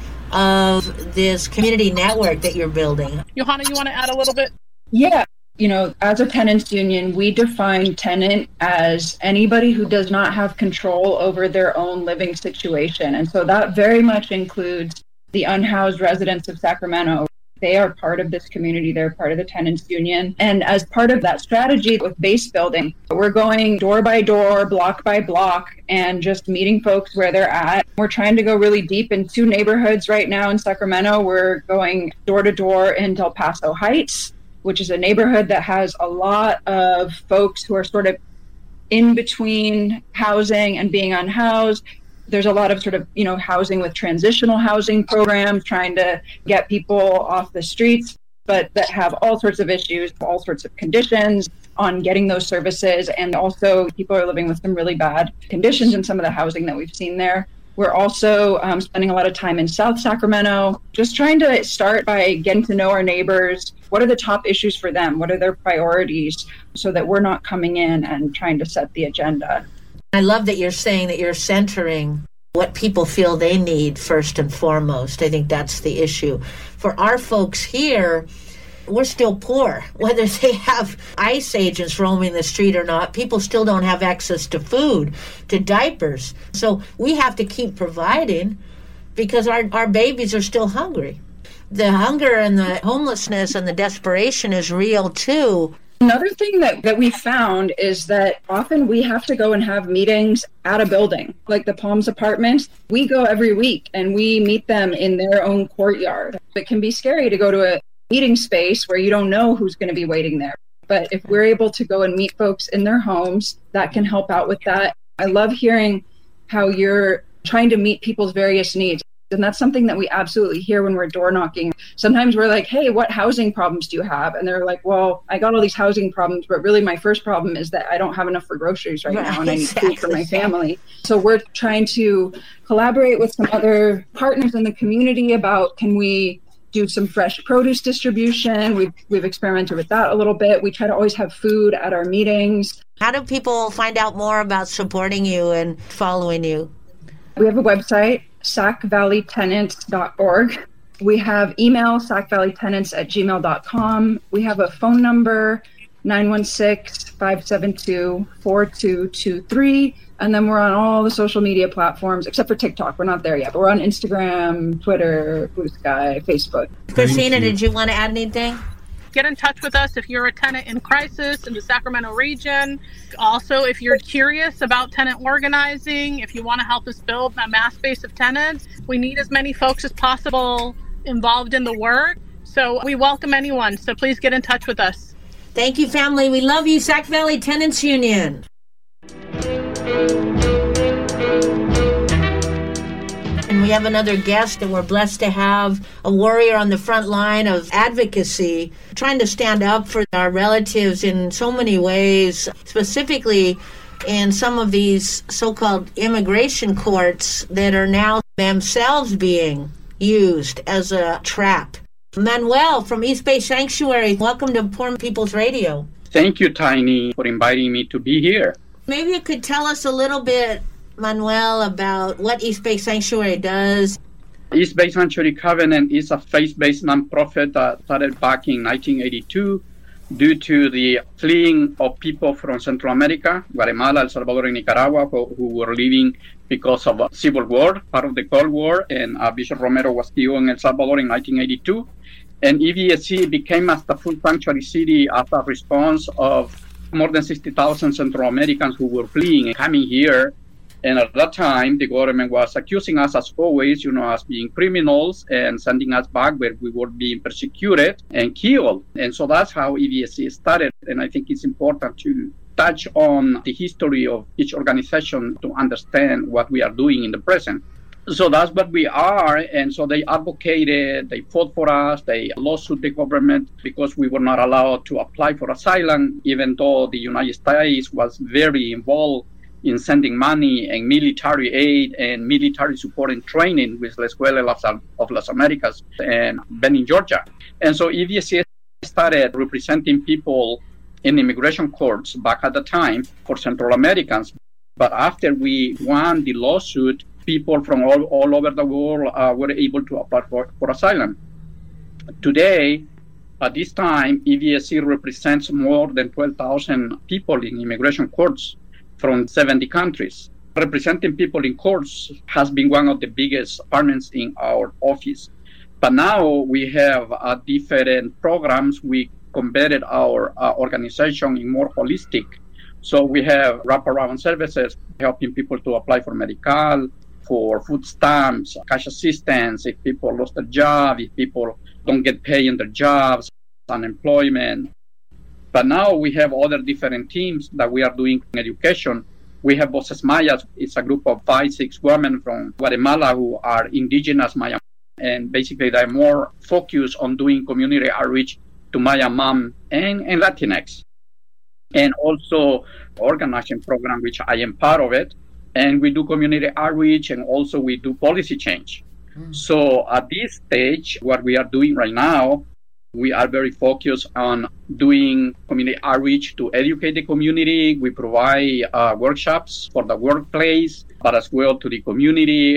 of this community network that you're building? Johanna, you want to add a little bit? Yeah. You know, as a tenants union, we define tenant as anybody who does not have control over their own living situation. And so that very much includes the unhoused residents of Sacramento. They are part of this community. They're part of the tenants union. And as part of that strategy with base building, we're going door by door, block by block, and just meeting folks where they're at. We're trying to go really deep in two neighborhoods right now in Sacramento. We're going door to door in Del Paso Heights, which is a neighborhood that has a lot of folks who are sort of in between housing and being unhoused. There's a lot of sort of, you know, housing with transitional housing programs, trying to get people off the streets, but that have all sorts of issues, all sorts of conditions on getting those services. And also people are living with some really bad conditions in some of the housing that we've seen there. We're also um, spending a lot of time in South Sacramento, just trying to start by getting to know our neighbors. What are the top issues for them? What are their priorities, so that we're not coming in and trying to set the agenda. I love that you're saying that you're centering what people feel they need first and foremost. I think that's the issue. For our folks here, we're still poor. Whether they have ICE agents roaming the street or not, people still don't have access to food, to diapers. So we have to keep providing because our, our babies are still hungry. The hunger and the homelessness and the desperation is real too. Another thing that, that we found is that often we have to go and have meetings at a building, like the Palms Apartments. We go every week and we meet them in their own courtyard. It can be scary to go to a meeting space where you don't know who's going to be waiting there. But if we're able to go and meet folks in their homes, that can help out with that. I love hearing how you're trying to meet people's various needs. And that's something that we absolutely hear when we're door knocking. Sometimes we're like, hey, what housing problems do you have? And they're like, well, I got all these housing problems, but really my first problem is that I don't have enough for groceries right, right now and I need exactly. food for my family. So we're trying to collaborate with some other partners in the community about, can we do some fresh produce distribution? We've, we've experimented with that a little bit. We try to always have food at our meetings. How do people find out more about supporting you and following you? We have a website, sac valley tenants dot org. We have email, sac valley tenants at gmail dot com. We have a phone number, nine one six, five seven two, four two two three. And then we're on all the social media platforms, except for TikTok. We're not there yet, but we're on Instagram, Twitter, Blue Sky, Facebook. Christina, did you want to add anything? Get in touch with us if you're a tenant in crisis in the Sacramento region. Also, if you're curious about tenant organizing, if you want to help us build a mass base of tenants, we need as many folks as possible involved in the work. So we welcome anyone. So please get in touch with us. Thank you, family. We love you, Sac Valley Tenants Union. And we have another guest, and we're blessed to have a warrior on the front line of advocacy, trying to stand up for our relatives in so many ways, specifically in some of these so-called immigration courts that are now themselves being used as a trap. Manuel from East Bay Sanctuary, welcome to Poor People's Radio. Thank you, Tiny, for inviting me to be here. Maybe you could tell us a little bit, Manuel, about what East Bay Sanctuary does. East Bay Sanctuary Covenant is a faith-based nonprofit that started back in nineteen eighty-two due to the fleeing of people from Central America, Guatemala, El Salvador, and Nicaragua, who, who were leaving because of a civil war, part of the Cold War, and uh, Bishop Romero was killed in El Salvador in nineteen eighty-two. And E V S C became as the full sanctuary city as a response of more than sixty thousand Central Americans who were fleeing and coming here. And at that time, the government was accusing us, as always, you know, as being criminals and sending us back where we were being persecuted and killed. And so that's how E V S C started. And I think it's important to touch on the history of each organization to understand what we are doing in the present. So that's what we are. And so they advocated, they fought for us, they lawsuit the government because we were not allowed to apply for asylum, even though the United States was very involved in sending money and military aid and military support and training with La Escuela of Las Americas and Benning, Georgia. And so E V S C started representing people in immigration courts back at the time for Central Americans. But after we won the lawsuit, people from all, all over the world uh, were able to apply for, for asylum. Today, at this time, E V S C represents more than twelve thousand people in immigration courts from seventy countries. Representing people in courts has been one of the biggest departments in our office. But now we have uh, different programs. We converted our uh, organization in more holistic. So we have wraparound services, helping people to apply for medical, for food stamps, cash assistance, if people lost their job, if people don't get paid in their jobs, unemployment. But now we have other different teams that we are doing in education. We have Voces Mayas. It's a group of five, six women from Guatemala who are indigenous Maya. And basically they're more focused on doing community outreach to Maya mom and, and Latinx. And also organizing program, which I am part of it. And we do community outreach, and also we do policy change. Mm. So at this stage, what we are doing right now, we are very focused on doing community outreach to educate the community. We provide uh, workshops for the workplace, but as well to the community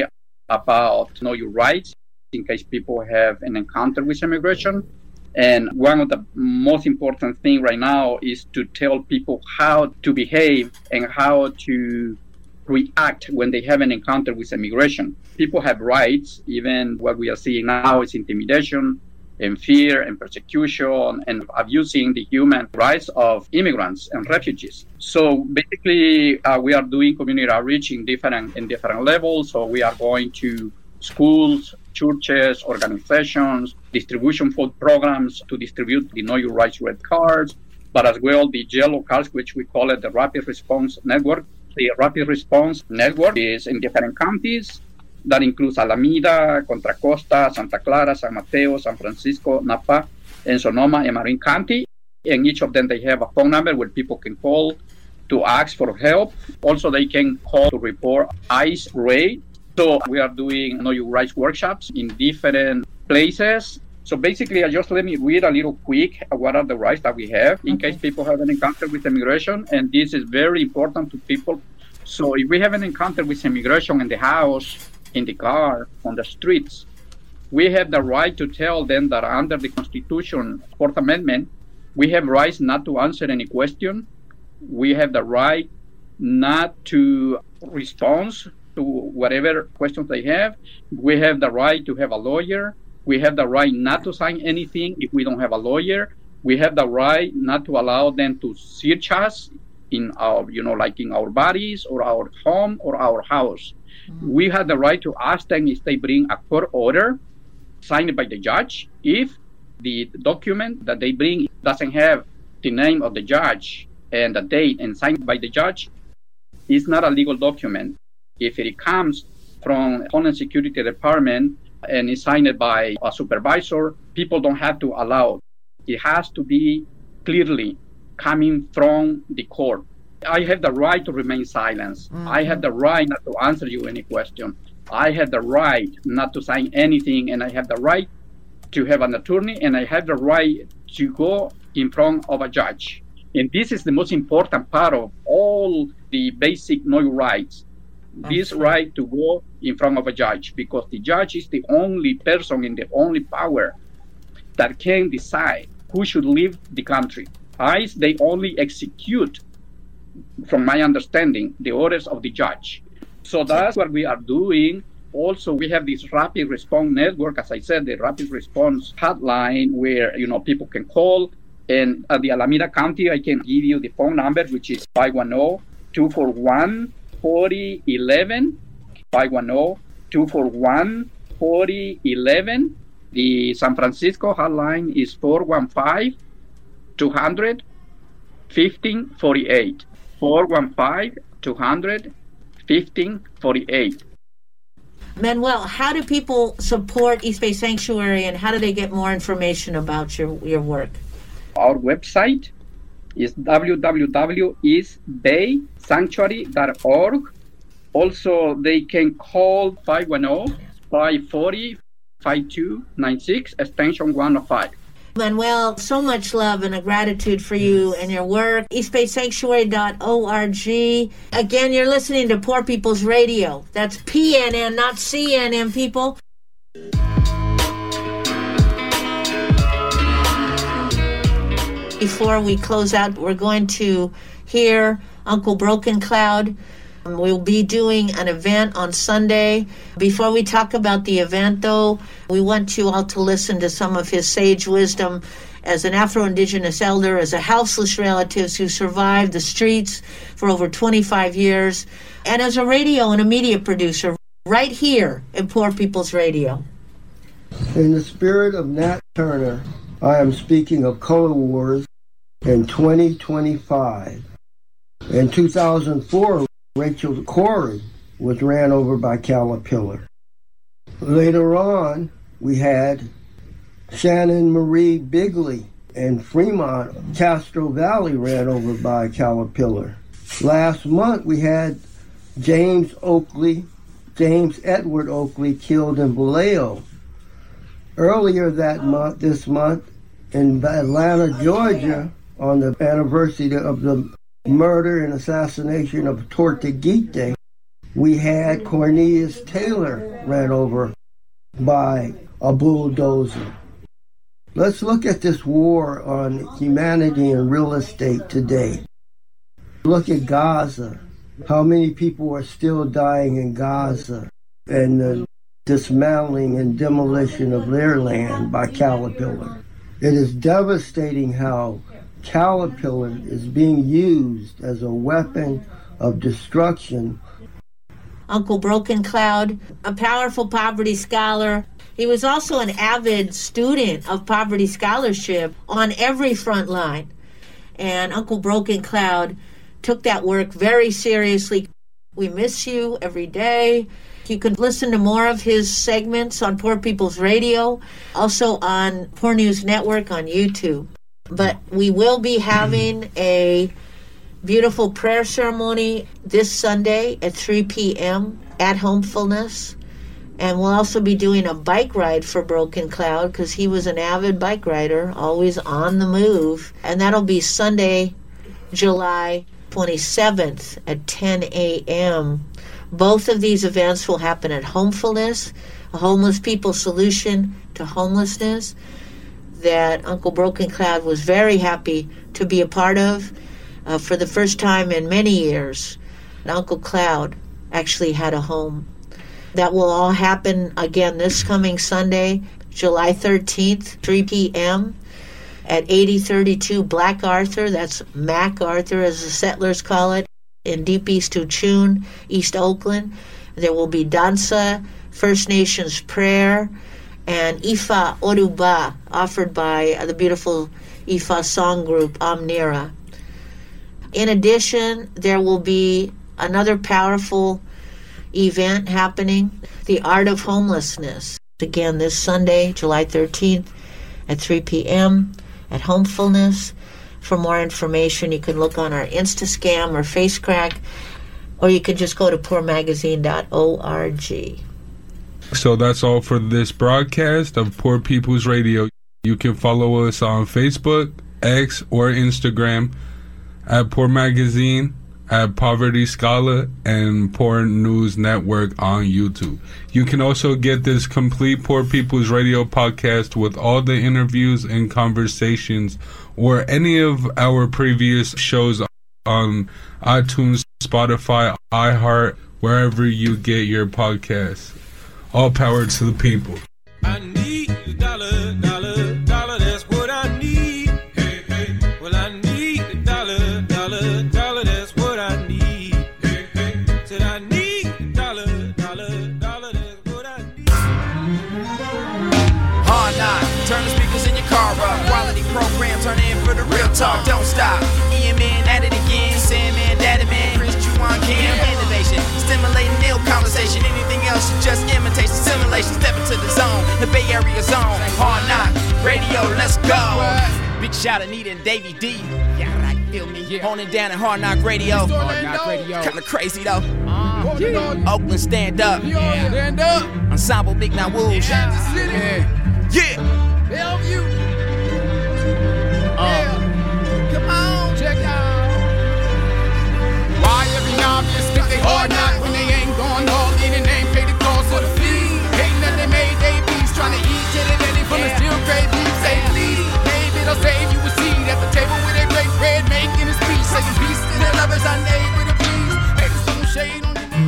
about know your rights in case people have an encounter with immigration. And one of the most important things right now is to tell people how to behave and how to react when they have an encounter with immigration. People have rights. Even what we are seeing now is intimidation and fear and persecution and abusing the human rights of immigrants and refugees. So basically, uh, we are doing community outreach in different in different levels. So we are going to schools, churches, organizations, distribution food programs to distribute the Know Your Rights red cards, but as well the yellow cards, which we call it the Rapid Response Network. The Rapid Response Network is in different counties. That includes Alameda, Contra Costa, Santa Clara, San Mateo, San Francisco, Napa, and Sonoma and Marin County. And each of them, they have a phone number where people can call to ask for help. Also, they can call to report ICE raid. So we are doing Know Your Rights workshops in different places. So basically, uh, just let me read a little quick uh, what are the rights that we have in okay. case people have an encounter with immigration. And this is very important to people. So if we have an encounter with immigration in the house, in the car, on the streets, we have the right to tell them that under the Constitution, Fourth Amendment, we have rights not to answer any question. We have the right not to respond to whatever questions they have. We have the right to have a lawyer. We have the right not to sign anything if we don't have a lawyer. We have the right not to allow them to search us in our, you know, like in our bodies or our home or our house. Mm-hmm. We have the right to ask them if they bring a court order signed by the judge. If the document that they bring doesn't have the name of the judge and the date and signed by the judge, it's not a legal document. If it comes from Homeland Security Department and is signed by a supervisor, people don't have to allow. It has to be clearly coming from the court. I have the right to remain silent. Mm-hmm. I have the right not to answer you any question. I have the right not to sign anything, and I have the right to have an attorney, and I have the right to go in front of a judge. And this is the most important part of all the basic no rights. This right to go in front of a judge, because the judge is the only person in the only power that can decide who should leave the country. ICE, they only execute, from my understanding, the orders of the judge. So that's what we are doing. Also, we have this rapid response network, as I said, the rapid response hotline where, you know, people can call. And at the Alameda County, I can give you the phone number, which is five one zero, two four one, four zero one one, five one zero, two four one, four zero one one. The San Francisco hotline is four one five, two hundred, fifteen forty-eight. four one five, two hundred, fifteen forty-eight. Manuel, how do people support East Bay Sanctuary, and how do they get more information about your, your work? Our website is w w w dot east bay sanctuary dot org. Also, they can call five one zero, five four zero, five two nine six, extension one oh five. Manuel, so much love and a gratitude for you and your work. east bay sanctuary dot org. Again, you're listening to Poor People's Radio. That's P N N, not C N N, people. Before we close out, we're going to hear Uncle Broken Cloud. We'll be doing an event on Sunday. Before we talk about the event, though, we want you all to listen to some of his sage wisdom as an Afro-Indigenous elder, as a houseless relative who survived the streets for over twenty-five years, and as a radio and a media producer right here in Poor People's Radio. In the spirit of Nat Turner, I am speaking of color wars in twenty twenty-five. In two thousand four, Rachel Corrie was ran over by Caterpillar. Later on, we had Shannon Marie Bigley in Fremont, Castro Valley, ran over by Caterpillar. Last month, we had James Oakley, James Edward Oakley, killed in Vallejo. Earlier that month, this month, in Atlanta, Georgia, on the anniversary of the murder and assassination of Tortuguite, we had Cornelius Taylor ran over by a bulldozer. Let's look at this war on humanity and real estate today. Look at Gaza. How many people are still dying in Gaza, and the dismantling and demolition of their land by Caterpillar. It is devastating how Caterpillar is being used as a weapon of destruction. Uncle Broken Cloud, a powerful poverty scholar. He was also an avid student of poverty scholarship on every front line. And Uncle Broken Cloud took that work very seriously. We miss you every day. You can listen to more of his segments on Poor People's Radio, also on Poor News Network on YouTube. But we will be having a beautiful prayer ceremony this Sunday at three p.m. at Homefulness. And we'll also be doing a bike ride for Broken Cloud, because he was an avid bike rider, always on the move. And that'll be Sunday, July twenty-seventh at ten a.m. Both of these events will happen at Homefulness, a homeless people's solution to homelessness that Uncle Broken Cloud was very happy to be a part of. Uh, for the first time in many years, Uncle Cloud actually had a home. That will all happen again this coming Sunday, July thirteenth, three p.m. at eighty thirty-two Black Arthur. That's MacArthur, as the settlers call it, in Deep East Uchun, East Oakland. There will be danza, First Nations prayer, and Ifa Oruba, offered by the beautiful Ifa song group Amnira. In addition, there will be another powerful event happening, the Art of Homelessness. Again, this Sunday, July thirteenth at three p.m. at Homefulness. For more information, you can look on our Instascam or FaceCrack, or you can just go to poor magazine dot org. So that's all for this broadcast of Poor People's Radio. You can follow us on Facebook, X, or Instagram at Poor Magazine at Poverty Scholar and Poor News Network on YouTube. You can also get this complete Poor People's Radio podcast with all the interviews and conversations or any of our previous shows on iTunes, Spotify, iHeart, wherever you get your podcasts. All power to the people. I need a dollar, dollar, dollar, that's what I need. Hey, hey. Well, I need a dollar, dollar, dollar, that's what I need. Hey, hey. Said I need a dollar, dollar, dollar, that's what I need. Hard knock, turn the speakers in your car up. Quality program, turn in for the real talk, don't stop. Ian Man at it again, Sandman, Daddy Man, Chris Juwan Kim. Innovation, stimulating ill conversation. Anything else is just imitation, simulation. Step into the zone, the Bay Area zone. Hard knock, radio, let's go. Big shout out Anita and Davey D. Yeah, right, feel me. Yeah. Honing down at Hard Knock Radio. Hard Knock Radio. Kinda crazy though. Uh, yeah. Oakland, stand up. Yeah. Stand up. Ensemble, Big Now Wolves. Yeah. Yeah. Yeah. Bellevue. Uh. Yeah. Come on, check out. Why every obvious think they hard knock when they ain't going all in and ain't pay the cost of the fee? Hating that they made they beats trying to eat till they ready from the still great beef. Say please, maybe they'll save you a seat at the table with a great bread making a speech. Saying peace to their lovers, I neighbor to please. Hey, there's some shade on your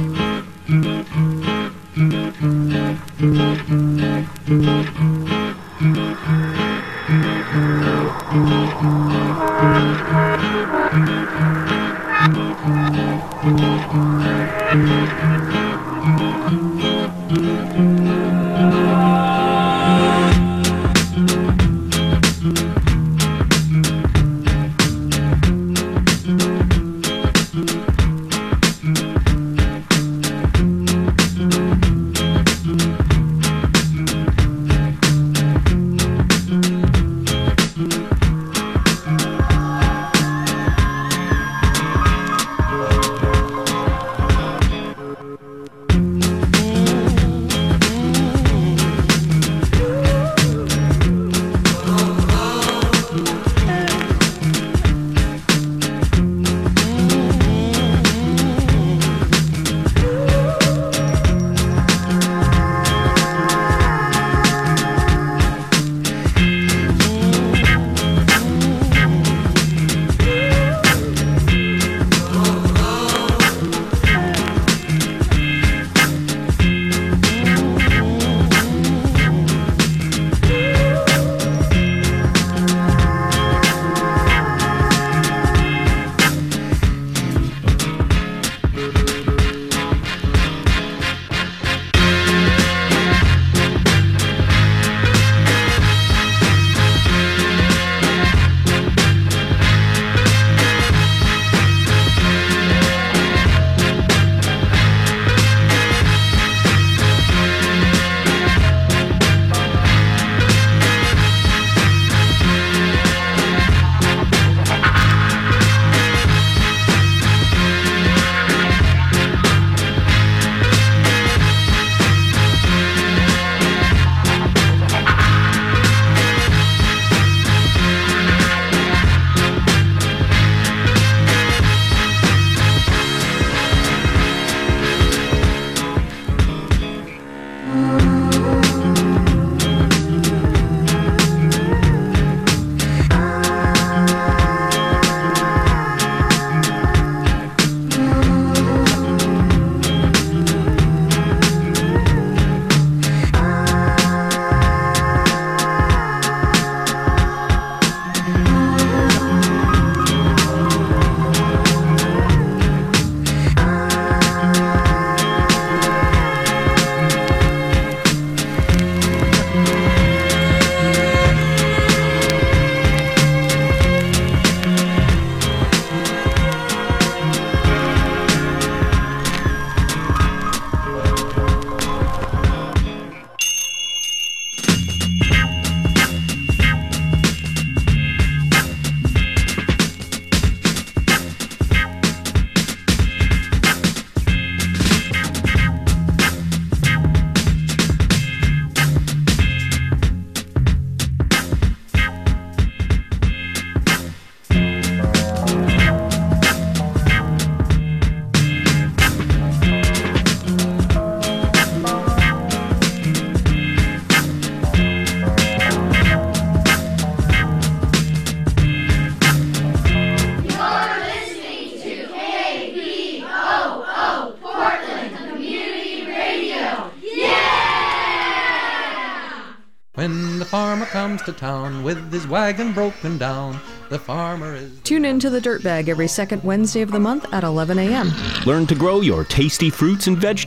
comes to town with his wagon broken down. The farmer is... Tune in to The Dirt Bag every second Wednesday of the month at eleven a.m. Learn to grow your tasty fruits and vegetables